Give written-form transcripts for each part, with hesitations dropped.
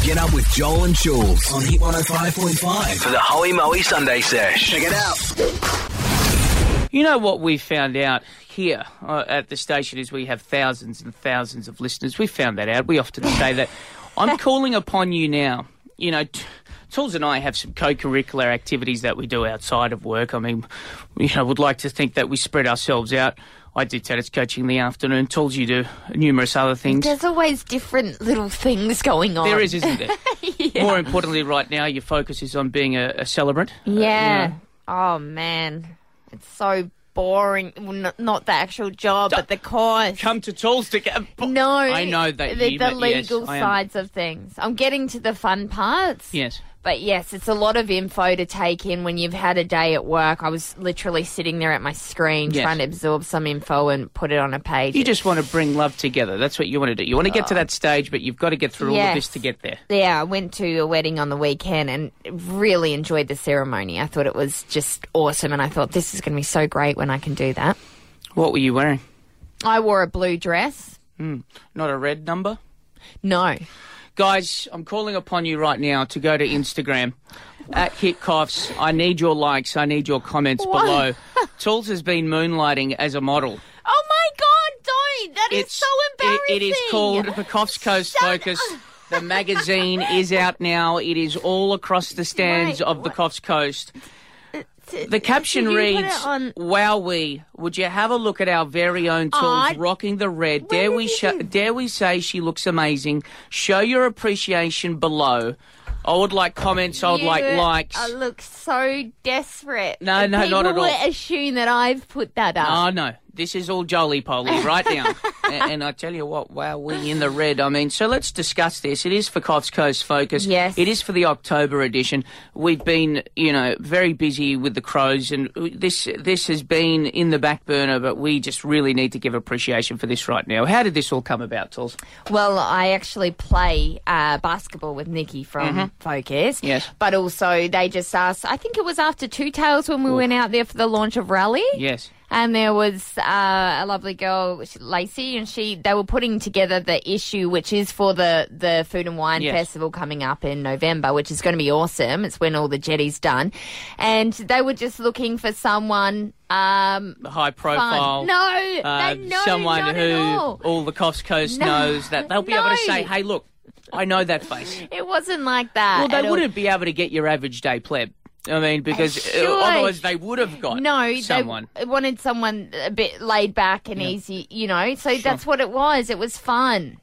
Get up with Joel and Jules on Hit 105.5 for the Hoey Moey Sunday Sesh. Check it out. You know what we found out here at the station is we have thousands and thousands of listeners. We found that out. We often say that. I'm calling upon you now. You know, Tools and I have some co-curricular activities that we do outside of work. I mean, would like to think that we spread ourselves out. I do tennis coaching in the afternoon. Tools, you do numerous other things. There's always different little things going on. There is, isn't there? Yeah. More importantly, right now, your focus is on being a celebrant. Yeah. Oh, man. It's so boring. Well, not the actual job, but the course. Come to Tools to get... No. I know that the legal sides of things. I'm getting to the fun parts. Yes. But yes, it's a lot of info to take in when you've had a day at work. I was literally sitting there at my screen trying to absorb some info and put it on a page. You just want to bring love together. That's what you want to do. You want to get to that stage, but you've got to get through all of this to get there. Yeah, I went to a wedding on the weekend and really enjoyed the ceremony. I thought it was just awesome, and I thought this is going to be so great when I can do that. What were you wearing? I wore a blue dress. Not a red number? No. Guys, I'm calling upon you right now to go to Instagram at HitCoffs. I need your likes. I need your comments below. Tools has been moonlighting as a model. Oh, my God, don't. That is so embarrassing. It is called the Coffs Coast Focus. The magazine is out now. It is all across the stands of the Coffs Coast. The caption reads, "Wowee, would you have a look at our very own Tools rocking the red? Dare we say she looks amazing? Show your appreciation below." I would like comments. I would like likes. I look so desperate. No, not at all. People will assume that I've put that up. Oh, no. This is all jolly-poly right now. and I tell you what, wow, we in the red. I mean, so let's discuss this. It is for Coffs Coast Focus. Yes. It is for the October edition. We've been, very busy with the Crows, and this has been in the back burner, but we just really need to give appreciation for this right now. How did this all come about, Tools? Well, I actually play basketball with Nikki from Focus. Yes. But also they just asked, I think it was after Two Tails when we went out there for the launch of Rally. Yes. And there was a lovely girl, Lacey, and they were putting together the issue, which is for the Food and Wine Festival coming up in November, which is going to be awesome. It's when all the jetty's done. And they were just looking for someone... high profile. Fun. No, someone who all the Coffs Coast knows that they'll be able to say, hey, look, I know that face. It wasn't like that. Well, they wouldn't be able to get your average day pleb. I mean, because otherwise they would have got someone. They wanted someone a bit laid back and easy, So that's what it was. It was fun,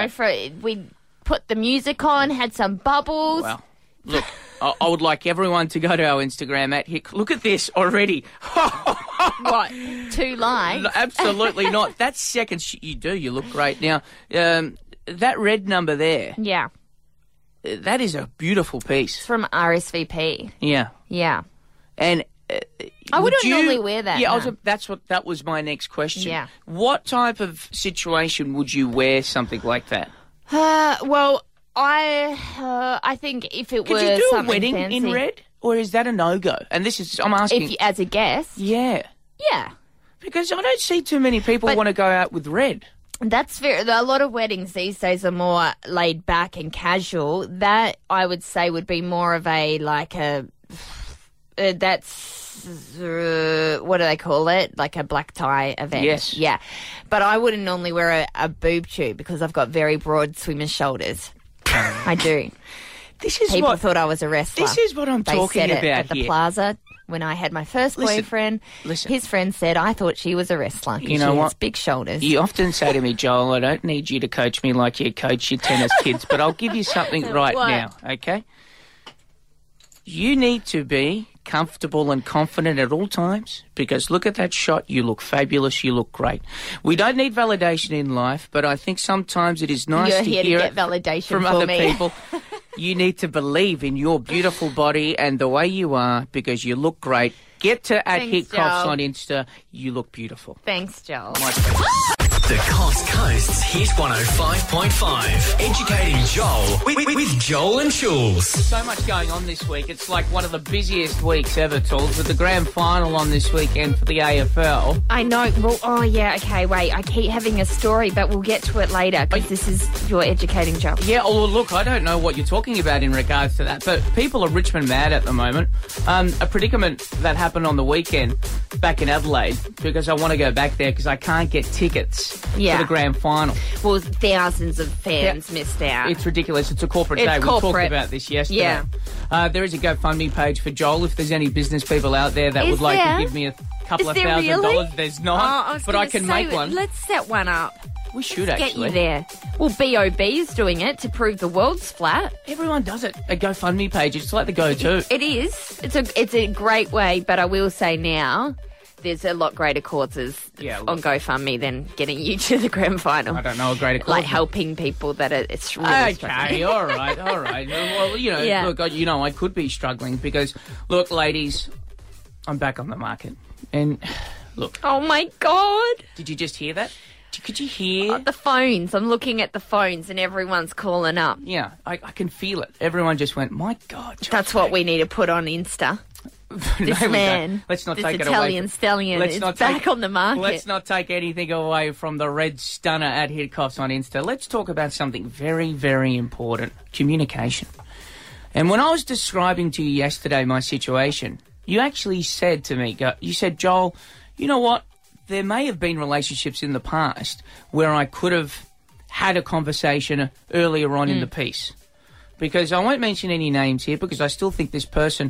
we put the music on, had some bubbles. Well, look, I would like everyone to go to our Instagram at Hit. Look at this already. What? 2 likes? No, absolutely not. That's seconds. You do. You look great. Now, that red number there. Yeah. That is a beautiful piece. It's from RSVP. Yeah. Yeah. And I wouldn't normally wear that. Yeah, no. that was my next question. Yeah. What type of situation would you wear something like that? Well, I think if it were Could you do a something wedding fancy, in red, or is that a no-go? And this is, I'm asking... as a guest? Yeah. Yeah. Because I don't see too many people want to go out with red. That's fair. A lot of weddings these days are more laid back and casual. That, I would say, would be more of a, what do they call it? Like a black tie event. Yes. Yeah. But I wouldn't normally wear a boob tube because I've got very broad swimmer's shoulders. I do. People thought I was a wrestler. This is what I'm talking about here. At the plaza, when I had my first boyfriend, his friend said I thought she was a wrestler. You know she what? has big shoulders. You often say to me, Joel, I don't need you to coach me like you coach your tennis kids, but I'll give you something right now, okay? You need to be comfortable and confident at all times because look at that shot. You look fabulous. You look great. We don't need validation in life, but I think sometimes it is nice to hear get validation from other people. You need to believe in your beautiful body and the way you are because you look great. Get to @HitCoffs on Insta. You look beautiful. Thanks, Joel. Hit The Coast's Hit 105.5. Educating Joel with Joel and Jules. So much going on this week. It's like one of the busiest weeks ever, Tools, with the grand final on this weekend for the AFL. I know. Well, okay, wait. I keep having a story, but we'll get to it later because this is your educating job. Yeah, well, look, I don't know what you're talking about in regards to that, but people are Richmond mad at the moment. A predicament that happened on the weekend back in Adelaide, because I want to go back there because I can't get tickets for the grand final. Well, thousands of fans missed out. It's ridiculous. It's a corporate day. We talked about this yesterday. Yeah. There is a GoFundMe page for Joel if there's any business people out there that would like to give me a couple of $1,000. Really? There's not, but I can make one. Let's set one up. We should Let's actually. Get you there. Well, B.O.B. is doing it to prove the world's flat. Everyone does it. A GoFundMe page. It's like the go-to. It is. It's a great way, but I will say now, there's a lot greater causes on GoFundMe than getting you to the grand final. I don't know a greater cause. Like helping people that it's really okay, all right. Well, look, I could be struggling because, look, ladies, I'm back on the market. And, look. Oh, my God. Did you just hear that? Could you hear? The phones. I'm looking at the phones and everyone's calling up. Yeah, I can feel it. Everyone just went, my God. That's what we need to put on Insta. This man, let's not this take Italian stallion is back on the market. Let's not take anything away from the red stunner at Hitcoffs on Insta. Let's talk about something very, very important, communication. And when I was describing to you yesterday my situation, you actually said to me, you said, Joel, you know what? There may have been relationships in the past where I could have had a conversation earlier on in the piece. Because I won't mention any names here because I still think this person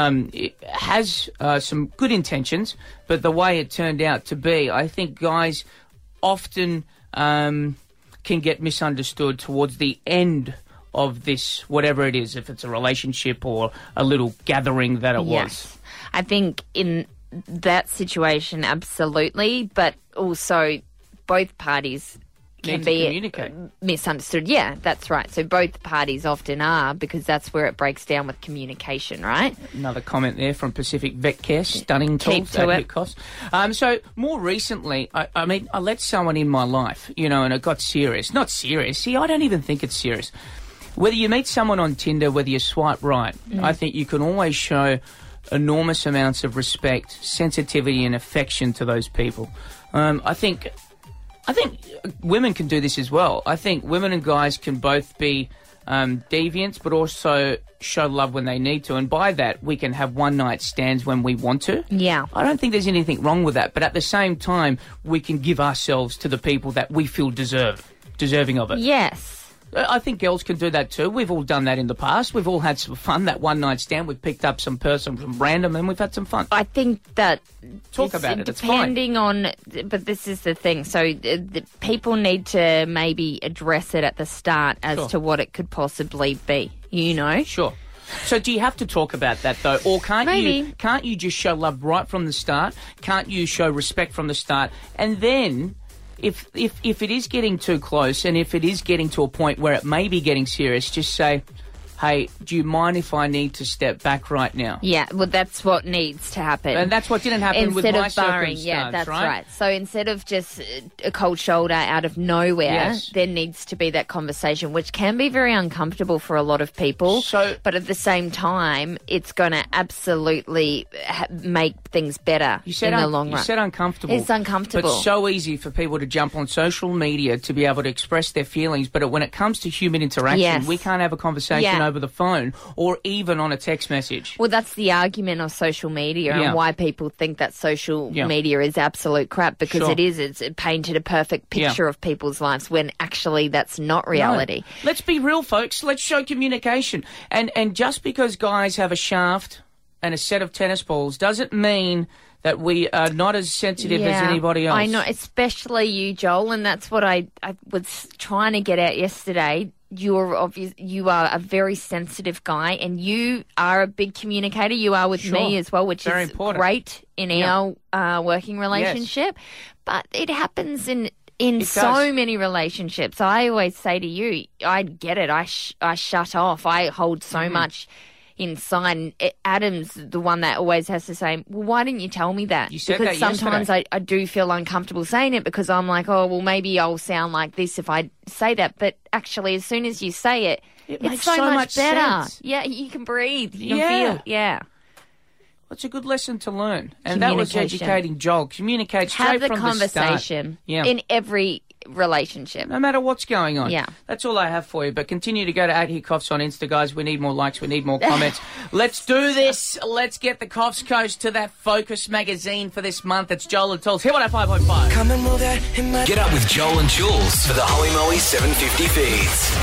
has some good intentions, but the way it turned out to be, I think guys often can get misunderstood towards the end of this, whatever it is, if it's a relationship or a little gathering that it was. I think in that situation, absolutely, but also both parties can be misunderstood. Yeah, that's right. So both parties often are because that's where it breaks down with communication, right? Another comment there from Pacific Vet Care, stunning tools at Hitcoffs. So more recently, I let someone in my life, and it got serious. Not serious. See, I don't even think it's serious. Whether you meet someone on Tinder, whether you swipe right, I think you can always show enormous amounts of respect, sensitivity and affection to those people. I think women can do this as well. I think women and guys can both be deviants but also show love when they need to, and by that we can have one-night stands when we want to. Yeah. I don't think there's anything wrong with that, but at the same time we can give ourselves to the people that we feel deserving of it. Yes. I think girls can do that too. We've all done that in the past. We've all had some fun. That one-night stand, we've picked up some person from random and we've had some fun. I think that... Talk about it. It's depending on... But this is the thing. So the people need to maybe address it at the start as to what it could possibly be, Sure. So do you have to talk about that, though? Or can't you just show love right from the start? Can't you show respect from the start? And then... If it is getting too close and if it is getting to a point where it may be getting serious, just say, hey, do you mind if I need to step back right now? Yeah, well, that's what needs to happen. And that's what didn't happen with my circumstance, yeah, that's right. So instead of just a cold shoulder out of nowhere, there needs to be that conversation, which can be very uncomfortable for a lot of people. But at the same time, it's going to absolutely make things better in the long run. You said uncomfortable. It's uncomfortable. But it's so easy for people to jump on social media to be able to express their feelings. But when it comes to human interaction, we can't have a conversation over the phone or even on a text message. Well, that's the argument of social media and why people think that social media is absolute crap, because it's painted a perfect picture of people's lives when actually that's not reality. No. Let's be real, folks. Let's show communication. And just because guys have a shaft and a set of tennis balls doesn't mean that we are not as sensitive as anybody else. I know, especially you, Joel, and that's what I was trying to get at yesterday. You are a very sensitive guy, and you are a big communicator. You are with me as well, which is great in our working relationship. Yes. But it happens in so many relationships. I always say to you, I get it. I shut off. I hold so much inside. Adam's the one that always has to say, well, why didn't you tell me that? You said because that sometimes I do feel uncomfortable saying it because I'm like, oh, well, maybe I'll sound like this if I say that. But actually, as soon as you say it, makes it's so much better. sense. Yeah, you can breathe. You Yeah. can feel. Yeah. It's a good lesson to learn. And that was educating Joel. Communicate straight Have the from conversation the start. in every relationship. No matter what's going on. Yeah. That's all I have for you. But continue to go to @HearCoughs on Insta, guys. We need more likes. We need more comments. Let's do this. Let's get the Coughs Coach to that Focus magazine for this month. It's Joel and Tools. Here on 5.5. Get up with Joel and Jules for the Holy Moly 750 feeds.